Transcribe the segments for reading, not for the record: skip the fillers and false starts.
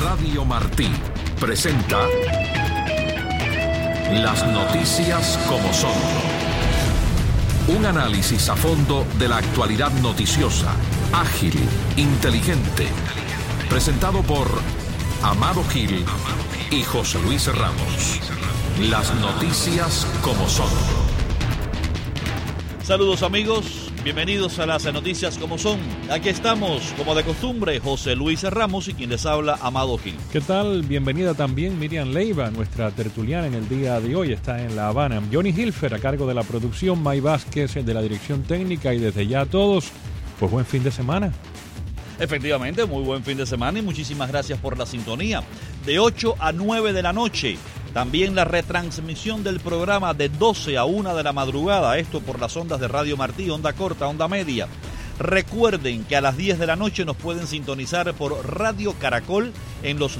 Radio Martí presenta Las noticias como son. Un análisis a fondo de la actualidad noticiosa, ágil, inteligente. Presentado por Amado Gil y José Luis Ramos. Las noticias como son. Saludos amigos, bienvenidos a las noticias como son. Aquí estamos, como de costumbre, José Luis Ramos y quien les habla, Amado Gil. ¿Qué tal? Bienvenida también Miriam Leiva, nuestra tertuliana en el día de hoy, está en La Habana. Johnny Hilfer a cargo de la producción, May Vázquez de la dirección técnica y desde ya a todos, pues buen fin de semana. Efectivamente, muy buen fin de semana y muchísimas gracias por la sintonía. De 8 a 9 de la noche. También la retransmisión del programa de 12 a 1 de la madrugada, esto por las ondas de Radio Martí, onda corta, onda media. Recuerden que a las 10 de la noche nos pueden sintonizar por Radio Caracol en los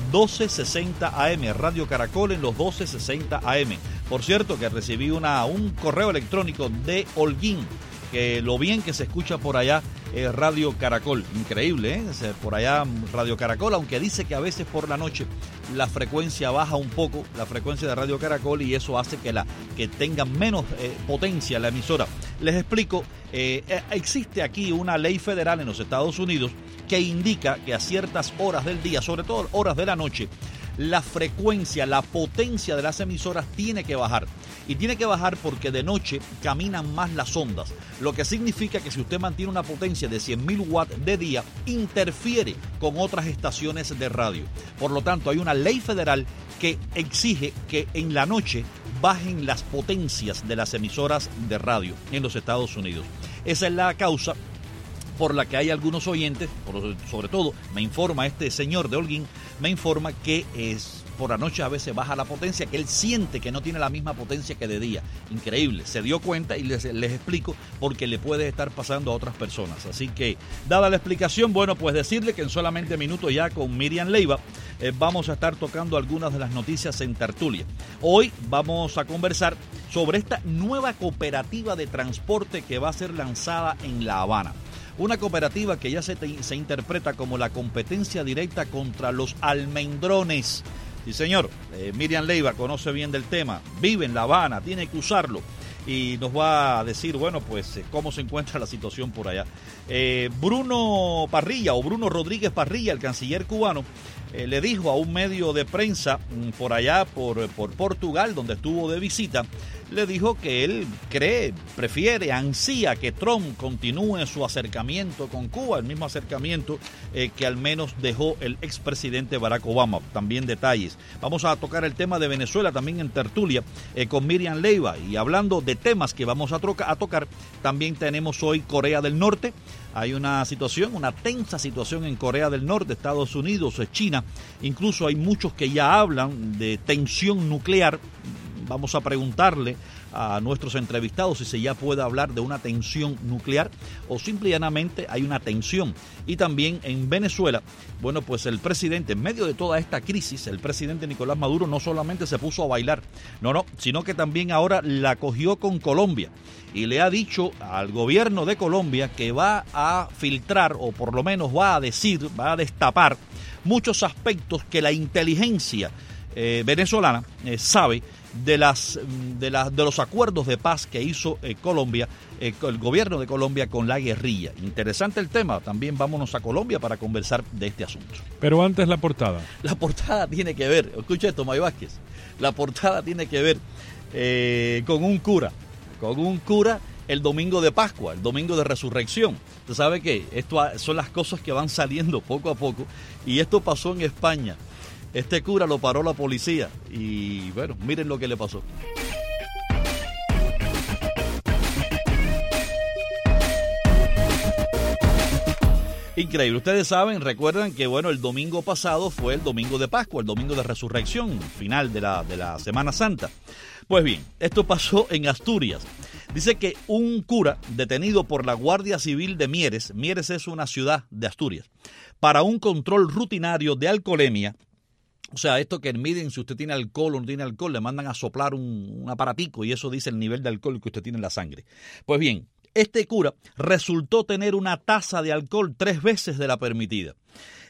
1260 AM, Radio Caracol en los 1260 AM. Por cierto que recibí un correo electrónico de Holguín, que lo bien que se escucha por allá Radio Caracol, increíble, por allá Radio Caracol, aunque dice que a veces por la noche la frecuencia baja un poco, la frecuencia de Radio Caracol, y eso hace que tenga menos potencia la emisora. Les explico, existe aquí una ley federal en los Estados Unidos que indica que a ciertas horas del día, sobre todo horas de la noche, la frecuencia, la potencia de las emisoras tiene que bajar. Y tiene que bajar porque de noche caminan más las ondas, lo que significa que si usted mantiene una potencia de 100.000 watts de día, interfiere con otras estaciones de radio. Por lo tanto, hay una ley federal que exige que en la noche bajen las potencias de las emisoras de radio en los Estados Unidos. Esa es la causa por la que hay algunos oyentes, sobre todo me informa este señor de Holguín, me informa que por la noche a veces baja la potencia, que él siente que no tiene la misma potencia que de día. Increíble, se dio cuenta y les explico porque le puede estar pasando a otras personas. Así que, dada la explicación, bueno, pues decirle que en solamente minutos ya con Miriam Leiva vamos a estar tocando algunas de las noticias en tertulia. Hoy vamos a conversar sobre esta nueva cooperativa de transporte que va a ser lanzada en La Habana. Una cooperativa que ya se interpreta como la competencia directa contra los almendrones. Sí, señor, Miriam Leiva conoce bien del tema, vive en La Habana, tiene que usarlo y nos va a decir, bueno, pues cómo se encuentra la situación por allá. Bruno Rodríguez Parrilla, el canciller cubano, le dijo a un medio de prensa por allá, por Portugal, donde estuvo de visita, le dijo que él prefiere, ansía que Trump continúe su acercamiento con Cuba, el mismo acercamiento que al menos dejó el expresidente Barack Obama. También detalles. Vamos a tocar el tema de Venezuela también en tertulia con Miriam Leiva, y hablando de temas que vamos a tocar, también tenemos hoy Corea del Norte. Hay una tensa situación en Corea del Norte, Estados Unidos, China. Incluso hay muchos que ya hablan de tensión nuclear. Vamos a preguntarle a nuestros entrevistados si se ya puede hablar de una tensión nuclear o simplemente hay una tensión. Y también en Venezuela, bueno, pues el presidente, en medio de toda esta crisis, el presidente Nicolás Maduro no solamente se puso a bailar, sino que también ahora la cogió con Colombia y le ha dicho al gobierno de Colombia que va a filtrar, o por lo menos va a destapar muchos aspectos que la inteligencia venezolana sabe de los acuerdos de paz que hizo Colombia, el gobierno de Colombia con la guerrilla. Interesante el tema, también vámonos a Colombia para conversar de este asunto. Pero antes la portada. La portada tiene que ver, escucha esto, May Vázquez, la portada tiene que ver con un cura el domingo de Pascua, el domingo de Resurrección. Usted sabe que esto son las cosas que van saliendo poco a poco, y esto pasó en España. Este cura lo paró la policía y bueno, miren lo que le pasó. Increíble. Ustedes recuerdan que bueno, el domingo pasado fue el domingo de Pascua, el domingo de Resurrección, final de la Semana Santa. Pues bien, esto pasó en Asturias. Dice que un cura detenido por la Guardia Civil de Mieres es una ciudad de Asturias, para un control rutinario de alcoholemia. O sea, esto que miden si usted tiene alcohol o no tiene alcohol, le mandan a soplar un aparatico y eso dice el nivel de alcohol que usted tiene en la sangre. Pues bien, este cura resultó tener una tasa de alcohol 3 veces de la permitida.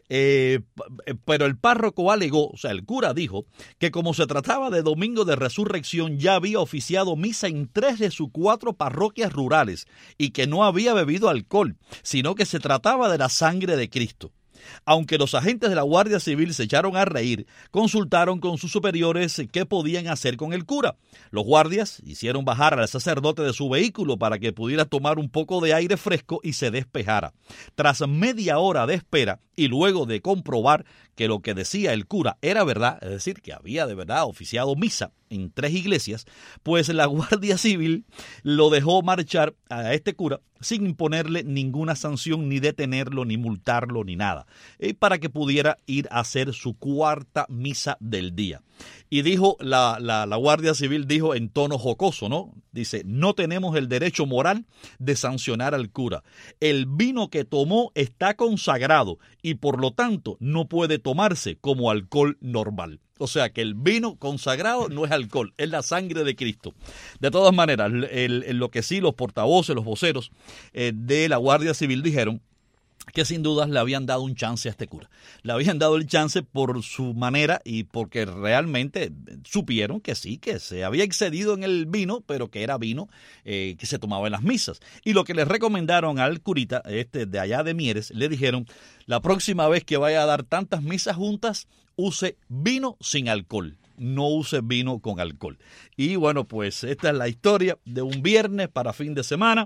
Pero el párroco alegó, o sea, el cura dijo, que como se trataba de Domingo de Resurrección, ya había oficiado misa en 3 de sus 4 parroquias rurales y que no había bebido alcohol, sino que se trataba de la sangre de Cristo. Aunque los agentes de la Guardia Civil se echaron a reír, consultaron con sus superiores qué podían hacer con el cura. Los guardias hicieron bajar al sacerdote de su vehículo para que pudiera tomar un poco de aire fresco y se despejara. Tras media hora de espera y luego de comprobar que lo que decía el cura era verdad, es decir, que había de verdad oficiado misa en 3 iglesias, pues la Guardia Civil lo dejó marchar a este cura sin imponerle ninguna sanción, ni detenerlo, ni multarlo, ni nada, para que pudiera ir a hacer su 4ª misa del día. Y dijo, la Guardia Civil dijo en tono jocoso, ¿no? Dice, no tenemos el derecho moral de sancionar al cura. El vino que tomó está consagrado y por lo tanto no puede tomarse como alcohol normal. O sea que el vino consagrado no es alcohol, es la sangre de Cristo. De todas maneras, lo que sí los portavoces, los voceros de la Guardia Civil dijeron que sin dudas le habían dado un chance a este cura. Le habían dado el chance por su manera y porque realmente supieron que sí, que se había excedido en el vino, pero que era vino que se tomaba en las misas. Y lo que les recomendaron al curita de allá de Mieres, le dijeron, la próxima vez que vaya a dar tantas misas juntas, use vino sin alcohol. No use vino con alcohol. Y bueno, pues esta es la historia de un viernes para fin de semana,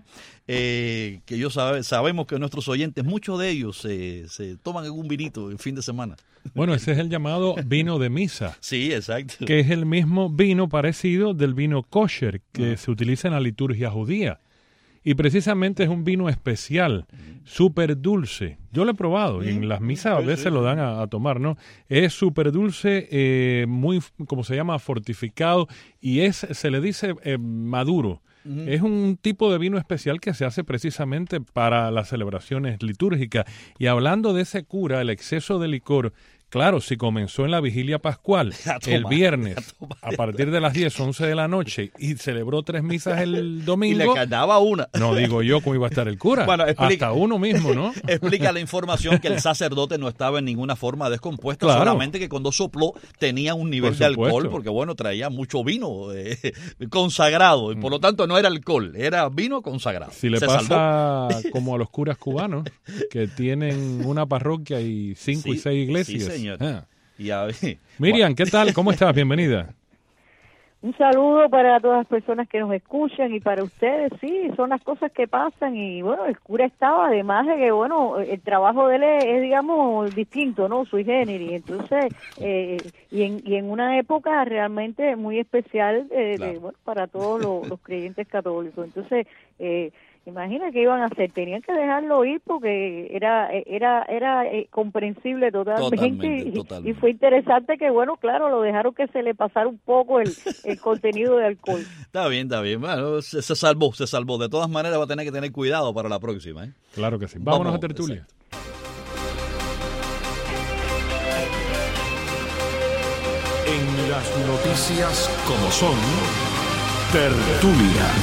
que sabemos que nuestros oyentes, muchos de ellos se toman algún vinito en fin de semana. Bueno, ese es el llamado vino de misa. Sí, exacto. Que es el mismo vino parecido del vino kosher que se utiliza en la liturgia judía. Y precisamente es un vino especial, súper dulce. Yo lo he probado y en las misas a veces lo dan a tomar, ¿no? Es súper dulce, muy, como se llama, fortificado y se le dice maduro. Es un tipo de vino especial que se hace precisamente para las celebraciones litúrgicas. Y hablando de ese cura, el exceso de licor, claro, si comenzó en la vigilia pascual el viernes a partir de las 10, 11 de la noche y celebró 3 misas el domingo. Y le quedaba una. No digo yo cómo iba a estar el cura. Bueno, hasta uno mismo, ¿no? Explica la información que el sacerdote no estaba en ninguna forma descompuesto, claro. Solamente que cuando sopló tenía un nivel de alcohol, porque bueno, traía mucho vino consagrado, y por lo tanto no era alcohol, era vino consagrado. Si le pasa como a los curas cubanos, que tienen una parroquia y 5 y 6 iglesias. Sí, señor. Miriam, ¿qué tal? ¿Cómo estás? Bienvenida. Un saludo para todas las personas que nos escuchan y para ustedes. Sí, son las cosas que pasan y bueno, el cura estaba, además de que bueno, el trabajo de él es digamos distinto, ¿no? Sui generis. Entonces, y en una época realmente muy especial claro. Bueno, para todos los creyentes católicos. Entonces, imagina qué iban a hacer, tenían que dejarlo ir porque era comprensible totalmente. Y fue interesante que bueno, claro, lo dejaron que se le pasara un poco el contenido de alcohol. Está bien, bueno, se salvó, de todas maneras va a tener que tener cuidado para la próxima, ¿eh? Claro que sí, vámonos a tertulia. Exacto. En las noticias como son, tertulia.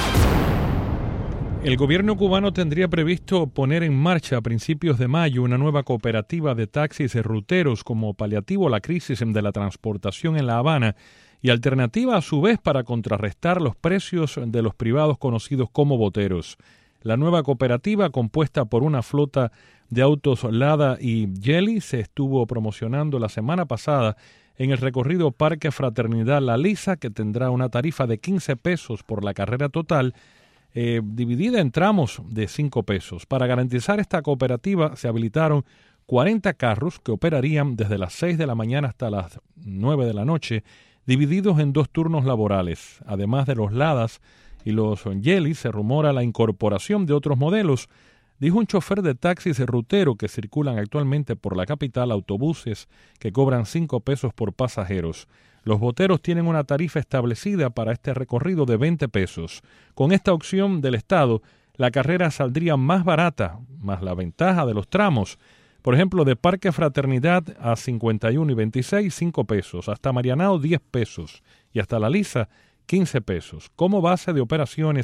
El gobierno cubano tendría previsto poner en marcha a principios de mayo una nueva cooperativa de taxis ruteros como paliativo a la crisis de la transportación en La Habana y alternativa a su vez para contrarrestar los precios de los privados conocidos como boteros. La nueva cooperativa, compuesta por una flota de autos Lada y Yeli, se estuvo promocionando la semana pasada en el recorrido Parque Fraternidad La Lisa, que tendrá una tarifa de 15 pesos por la carrera total, dividida en tramos de 5 pesos. Para garantizar esta cooperativa se habilitaron 40 carros que operarían desde las 6 de la mañana hasta las 9 de la noche, divididos en 2 turnos laborales. Además de los Ladas y los Yelis, se rumora la incorporación de otros modelos, dijo un chofer de taxis rutero que circulan actualmente por la capital, autobuses que cobran 5 pesos por pasajeros. Los boteros tienen una tarifa establecida para este recorrido de 20 pesos. Con esta opción del Estado, la carrera saldría más barata, más la ventaja de los tramos. Por ejemplo, de Parque Fraternidad a 51 y 26, 5 pesos. Hasta Marianao, 10 pesos. Y hasta La Lisa, 15 pesos. Como base de operaciones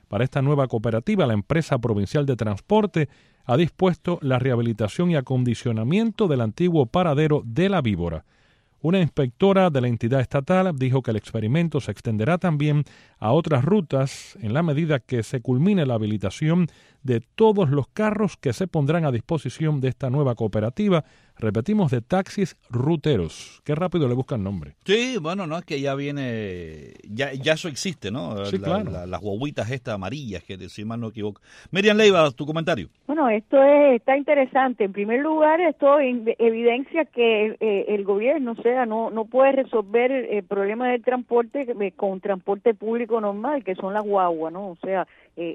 Para esta nueva cooperativa, la empresa provincial de transporte ha dispuesto la rehabilitación y acondicionamiento del antiguo paradero de La Víbora. Una inspectora de la entidad estatal dijo que el experimento se extenderá también a otras rutas en la medida que se culmine la habilitación de todos los carros que se pondrán a disposición de esta nueva cooperativa, repetimos, de taxis ruteros. Qué rápido le buscan nombre. Sí, bueno, no, es que ya viene, ya eso existe, ¿no? Sí, claro. Las guaguitas estas amarillas, que si mal no equivoco. Miriam Leiva, tu comentario. Bueno, está interesante. En primer lugar, esto evidencia que el gobierno, o sea, no puede resolver el problema del transporte con transporte público normal, que son las guaguas, ¿no? O sea,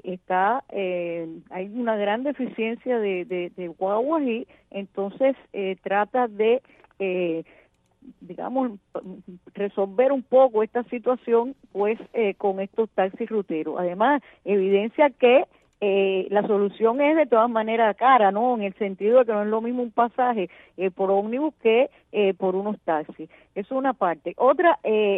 hay una gran deficiencia de guaguas y entonces trata de, digamos, resolver un poco esta situación, pues, con estos taxis ruteros. Además, evidencia que la solución es de todas maneras cara, ¿no? En el sentido de que no es lo mismo un pasaje por ómnibus que por unos taxis. Eso es una parte. Otra,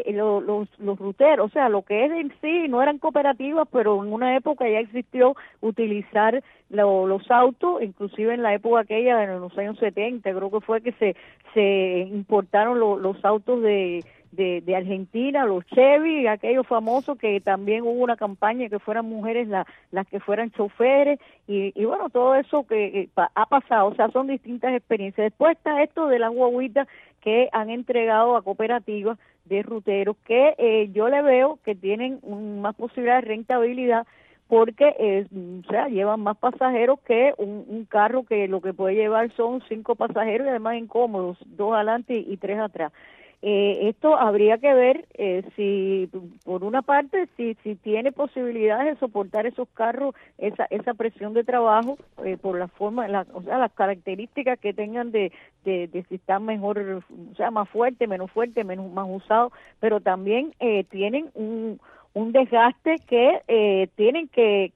los ruteros, o sea, lo que es en sí, no eran cooperativas, pero en una época ya existió utilizar los autos, inclusive en la época aquella, en los años 70, creo que fue que se importaron los autos de Argentina, los Chevy, aquellos famosos, que también hubo una campaña que fueran mujeres las que fueran choferes, y bueno, todo eso que ha pasado, o sea, son distintas experiencias. Después está esto de las guaguitas que han entregado a cooperativas de ruteros, que yo le veo que tienen más posibilidad de rentabilidad, porque o sea, llevan más pasajeros que un carro que lo que puede llevar son 5 pasajeros y además incómodos, 2 adelante y 3 atrás. Esto habría que ver si, por una parte, si tiene posibilidades de soportar esos carros, esa presión de trabajo, por la forma, o sea, las características que tengan de si están mejor, o sea, más fuerte, menos más usado, pero también tienen un desgaste que tienen que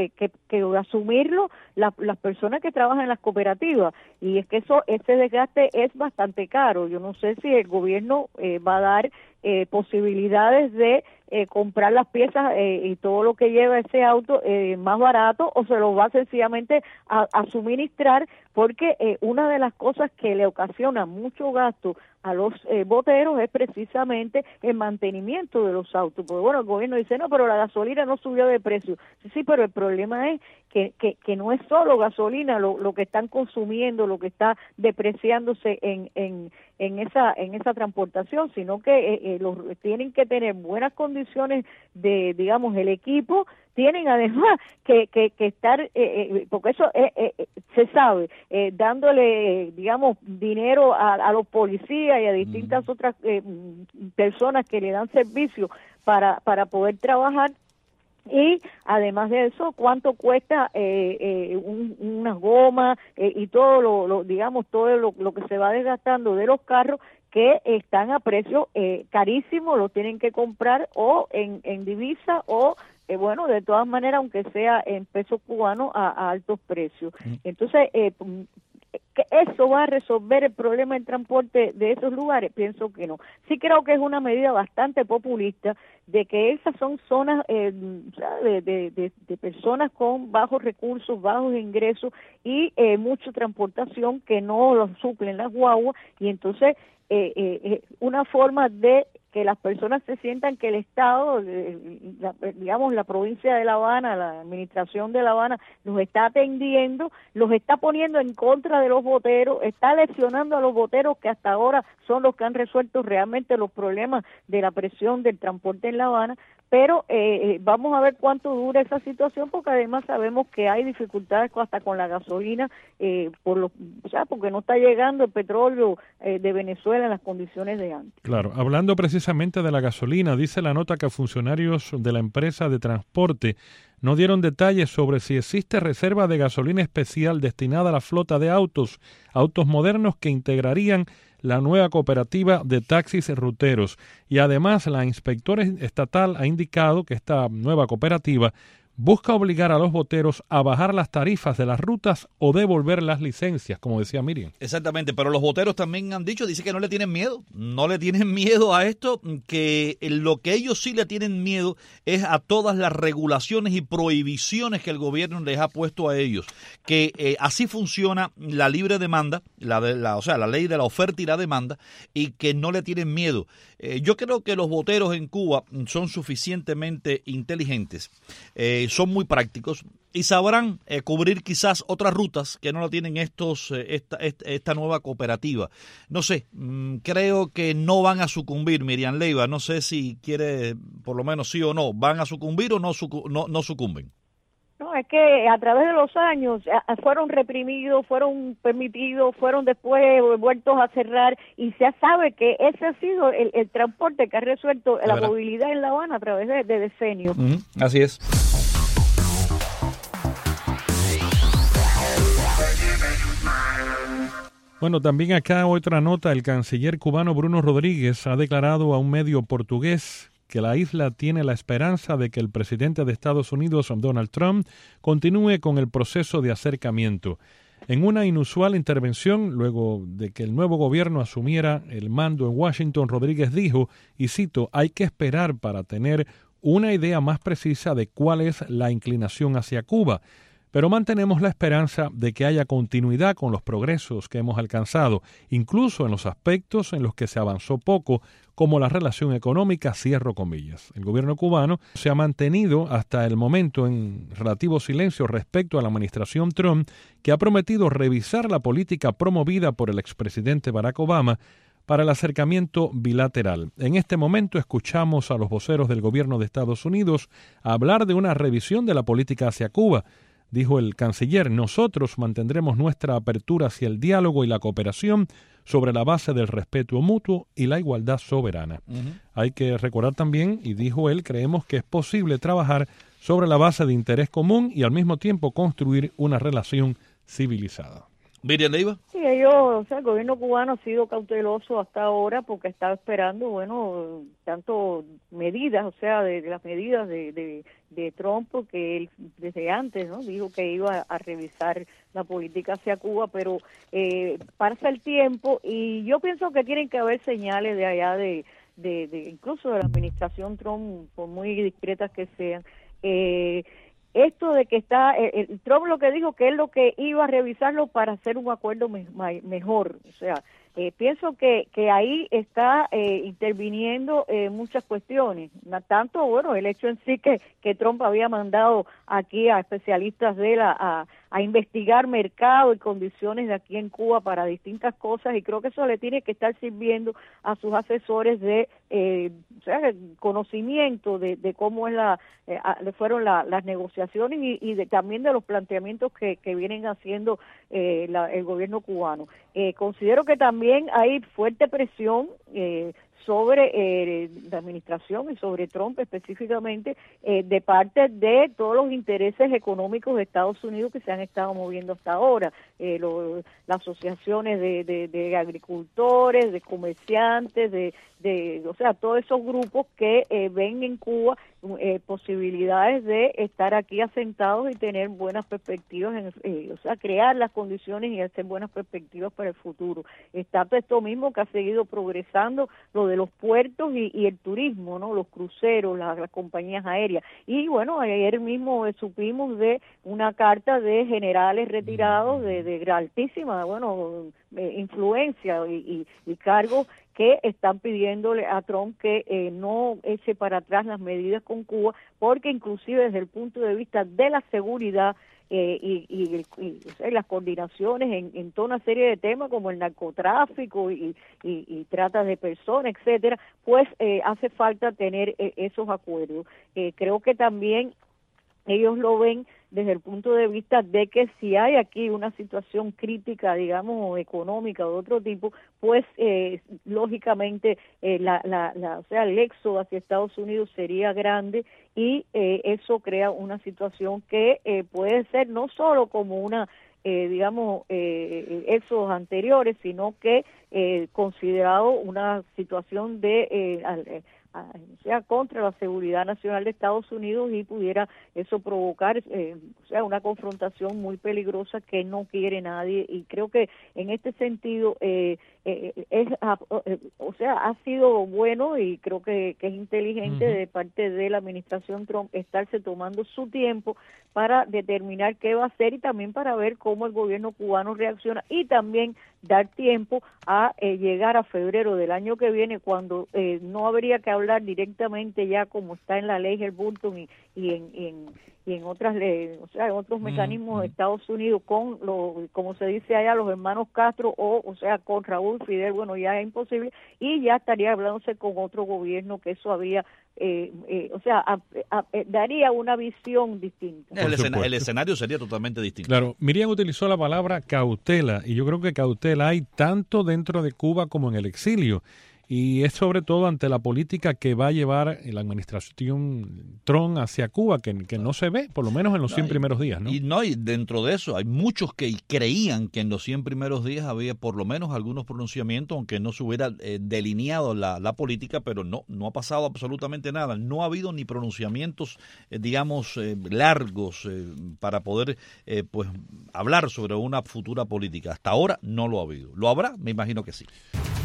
asumirlo las personas que trabajan en las cooperativas, y es que ese desgaste es bastante caro. Yo no sé si el gobierno va a dar posibilidades de comprar las piezas y todo lo que lleva ese auto más barato, o se lo va sencillamente a suministrar, porque una de las cosas que le ocasiona mucho gasto a los boteros es precisamente el mantenimiento de los autos. Porque bueno, el gobierno dice, no, pero la gasolina no subió de precio. Sí, pero el problema es que no es solo gasolina lo que están consumiendo, lo que está depreciándose en esa transportación, sino que tienen que tener buenas condiciones de, digamos, el equipo. Tienen además que estar, porque eso se sabe, dándole, digamos, dinero a los policías y a distintas otras personas que le dan servicio para poder trabajar. Y además de eso, cuánto cuesta unas gomas y todo digamos, todo lo que se va desgastando de los carros, que están a precio carísimo, lo tienen que comprar o en divisa o bueno, de todas maneras, aunque sea en pesos cubanos, a altos precios. Entonces, ¿que eso va a resolver el problema del transporte de esos lugares? Pienso que no. Sí creo que es una medida bastante populista, de que esas son zonas de personas con bajos recursos, bajos ingresos y mucha transportación que no los suplen las guaguas, y entonces una forma de que las personas se sientan que el Estado, digamos, la provincia de La Habana, la administración de La Habana, los está atendiendo, los está poniendo en contra de los boteros, está lesionando a los boteros, que hasta ahora son los que han resuelto realmente los problemas de la presión del transporte en La Habana. Pero vamos a ver cuánto dura esa situación, porque además sabemos que hay dificultades hasta con la gasolina, porque no está llegando el petróleo de Venezuela en las condiciones de antes. Claro, hablando precisamente de la gasolina, dice la nota que funcionarios de la empresa de transporte no dieron detalles sobre si existe reserva de gasolina especial destinada a la flota de autos modernos que integrarían la nueva cooperativa de taxis ruteros. Y además la inspectora estatal ha indicado que esta nueva cooperativa busca obligar a los boteros a bajar las tarifas de las rutas o devolver las licencias, como decía Miriam. Exactamente, pero los boteros también han dicho, dice que no le tienen miedo a esto, que lo que ellos sí le tienen miedo es a todas las regulaciones y prohibiciones que el gobierno les ha puesto a ellos, que así funciona la libre demanda, la ley de la oferta y la demanda, y que no le tienen miedo. Yo creo que los boteros en Cuba son suficientemente inteligentes, son muy prácticos y sabrán cubrir quizás otras rutas que no lo tienen esta nueva cooperativa. No sé, creo que no van a sucumbir, Miriam Leiva. No sé si quiere, por lo menos sí o no, ¿van a sucumbir o no sucumben? No, es que a través de los años fueron reprimidos, fueron permitidos, fueron después vueltos a cerrar y se sabe que ese ha sido el transporte que ha resuelto la movilidad en La Habana a través de decenios. Así es. Bueno, también acá otra nota, el canciller cubano Bruno Rodríguez ha declarado a un medio portugués que la isla tiene la esperanza de que el presidente de Estados Unidos, Donald Trump, continúe con el proceso de acercamiento. En una inusual intervención, luego de que el nuevo gobierno asumiera el mando en Washington, Rodríguez dijo, y cito, hay que esperar para tener una idea más precisa de cuál es la inclinación hacia Cuba, pero mantenemos la esperanza de que haya continuidad con los progresos que hemos alcanzado, incluso en los aspectos en los que se avanzó poco, como la relación económica, cierro comillas. El gobierno cubano se ha mantenido hasta el momento en relativo silencio respecto a la administración Trump, que ha prometido revisar la política promovida por el expresidente Barack Obama para el acercamiento bilateral. En este momento escuchamos a los voceros del gobierno de Estados Unidos hablar de una revisión de la política hacia Cuba. Dijo el canciller, nosotros mantendremos nuestra apertura hacia el diálogo y la cooperación sobre la base del respeto mutuo y la igualdad soberana. Hay que recordar también, y dijo él, creemos que es posible trabajar sobre la base de interés común y al mismo tiempo construir una relación civilizada. Miriam Leiva. Sí, el gobierno cubano ha sido cauteloso hasta ahora porque estaba esperando, tanto medidas, de las medidas de Trump, porque él desde antes, ¿no? Dijo que iba a revisar la política hacia Cuba, pero pasa el tiempo y yo pienso que tienen que haber señales de allá de incluso de la administración Trump, por muy discretas que sean. Esto de que Trump lo que dijo que él lo que iba a revisarlo para hacer un acuerdo mejor, pienso que ahí está interviniendo muchas cuestiones, tanto el hecho en sí que Trump había mandado aquí a especialistas de él a investigar mercado y condiciones de aquí en Cuba para distintas cosas, y creo que eso le tiene que estar sirviendo a sus asesores de conocimiento de cómo es fueron las negociaciones y también de los planteamientos que vienen haciendo el gobierno cubano. Considero que también hay fuerte presión sobre la administración y sobre Trump específicamente de parte de todos los intereses económicos de Estados Unidos que se han estado moviendo hasta ahora, las asociaciones de agricultores, de comerciantes, todos esos grupos que ven en Cuba posibilidades de estar aquí asentados y tener buenas perspectivas, crear las condiciones y hacer buenas perspectivas para el futuro. Está esto mismo que ha seguido progresando, lo de los puertos y el turismo, ¿no? Los cruceros, las compañías aéreas. Y ayer mismo supimos de una carta de generales retirados de altísima, influencia y cargos que están pidiéndole a Trump que no eche para atrás las medidas con Cuba, porque inclusive desde el punto de vista de la seguridad y las coordinaciones en toda una serie de temas como el narcotráfico y trata de personas, etcétera, pues hace falta tener esos acuerdos. Creo que también ellos lo ven desde el punto de vista de que si hay aquí una situación crítica, digamos, económica o de otro tipo, pues lógicamente el éxodo hacia Estados Unidos sería grande y eso crea una situación que puede ser no solo como una éxodos anteriores, sino que considerado una situación de o sea, contra la seguridad nacional de Estados Unidos, y pudiera eso provocar o sea, una confrontación muy peligrosa que no quiere nadie. Y creo que en este sentido o sea, ha sido bueno, y creo que es inteligente de parte de la administración Trump estarse tomando su tiempo para determinar qué va a hacer, y también para ver cómo el gobierno cubano reacciona, y también dar tiempo a llegar a febrero del año que viene, cuando no habría que hablar directamente, ya como está en la ley Helms-Burton y en otras o sea, en otros mecanismos de Estados Unidos, con como se dice allá, los hermanos Castro, o sea, con Raúl Fidel. Bueno, ya es imposible, y ya estaría hablándose con otro gobierno, que eso había o sea, daría una visión distinta. El escenario sería totalmente distinto. Claro, Miriam utilizó la palabra cautela, y yo creo que cautela hay tanto dentro de Cuba como en el exilio. Y es sobre todo ante la política que va a llevar la administración Trump hacia Cuba, que no se ve, por lo menos en los 100 primeros días, ¿no? Y dentro de eso hay muchos que creían que en los 100 primeros días había por lo menos algunos pronunciamientos, aunque no se hubiera delineado la política, pero no ha pasado absolutamente nada. No ha habido ni pronunciamientos, digamos, largos para poder pues hablar sobre una futura política. Hasta ahora no lo ha habido. ¿Lo habrá? Me imagino que sí.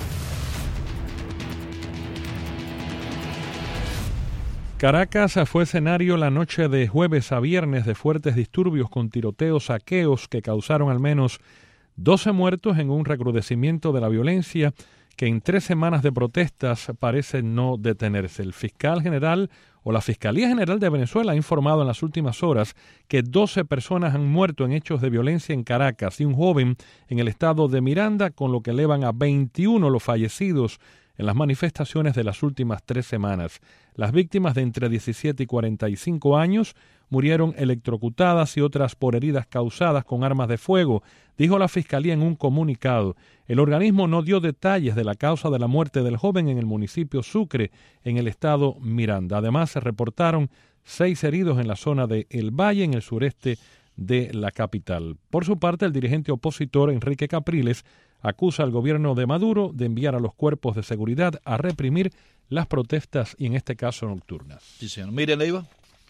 Caracas fue escenario la noche de jueves a viernes de fuertes disturbios con tiroteos, saqueos que causaron al menos 12 muertos en un recrudecimiento de la violencia que en 3 semanas de protestas parece no detenerse. El fiscal general o la Fiscalía General de Venezuela ha informado en las últimas horas que 12 personas han muerto en hechos de violencia en Caracas y un joven en el estado de Miranda, con lo que elevan a 21 los fallecidos en las manifestaciones de las últimas 3 semanas. Las víctimas de entre 17 y 45 años murieron electrocutadas y otras por heridas causadas con armas de fuego, dijo la Fiscalía en un comunicado. El organismo no dio detalles de la causa de la muerte del joven en el municipio Sucre, en el estado Miranda. Además, se reportaron 6 heridos en la zona de El Valle, en el sureste de la capital. Por su parte, el dirigente opositor Enrique Capriles acusa al gobierno de Maduro de enviar a los cuerpos de seguridad a reprimir las protestas, y en este caso nocturnas. Sí, señor. Mire, Leiva.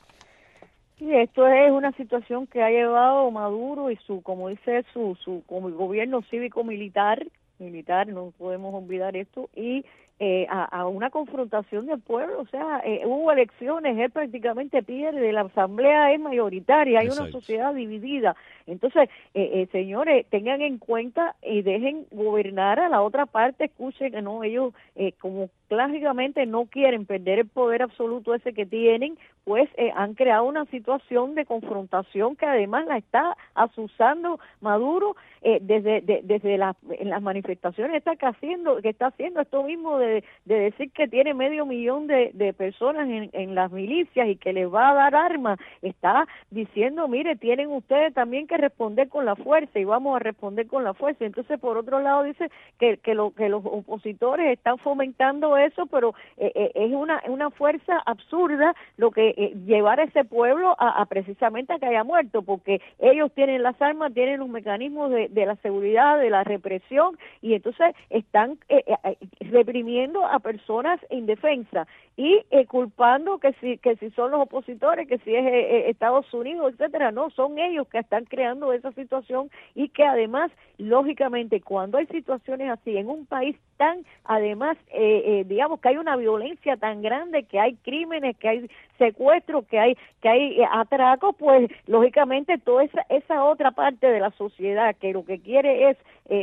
Sí, esto es una situación que ha llevado Maduro y como dice como el gobierno cívico-militar, no podemos olvidar esto, y a una confrontación del pueblo. O sea, hubo elecciones, él prácticamente pierde, la asamblea es mayoritaria, hay una sociedad dividida. Entonces, señores, tengan en cuenta y dejen gobernar a la otra parte. Escuchen que no, ellos como clásicamente no quieren perder el poder absoluto ese que tienen, pues han creado una situación de confrontación que además la está azuzando Maduro desde en las manifestaciones está haciendo esto mismo de decir que tiene 500,000 de personas en las milicias y que les va a dar armas. Está diciendo, mire, tienen ustedes también que responder con la fuerza, y vamos a responder con la fuerza. Entonces, por otro lado, dice que los opositores están fomentando eso, pero es una fuerza absurda lo que llevar a ese pueblo a precisamente a que haya muerto, porque ellos tienen las armas, tienen los mecanismos de la seguridad, de la represión, y entonces están reprimiendo a personas indefensas y culpando que si son los opositores, que si es Estados Unidos, etcétera. No, son ellos que están creando esa situación, y que además, lógicamente, cuando hay situaciones así en un país tan, además, digamos que hay una violencia tan grande, que hay crímenes, que hay secuestros, que hay atracos, pues lógicamente toda esa otra parte de la sociedad que lo que quiere es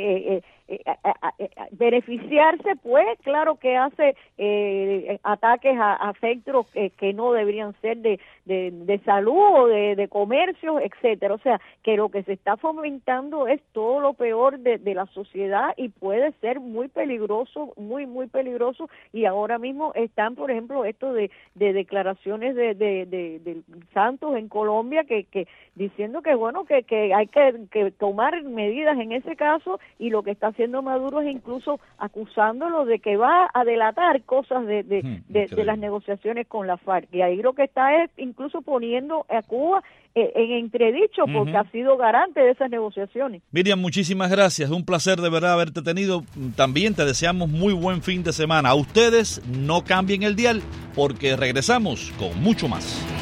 beneficiarse, pues claro que hace ataques a sectores que no deberían ser de salud o de comercio, etcétera. O sea, que lo que se está fomentando es todo lo peor de la sociedad, y puede ser muy peligroso, muy peligroso. Y ahora mismo están, por ejemplo, esto de declaraciones de Santos en Colombia, que diciendo que bueno, que hay que tomar medidas en ese caso, y lo que está haciendo Maduro es incluso acusándolo de que va a delatar cosas de las negociaciones con la FARC, y ahí lo que está es incluso poniendo a Cuba en entredicho, porque ha sido garante de esas negociaciones. Miriam, muchísimas gracias. Un placer de verdad haberte tenido. También te deseamos muy buen fin de semana. A ustedes no cambien el dial porque regresamos con mucho más.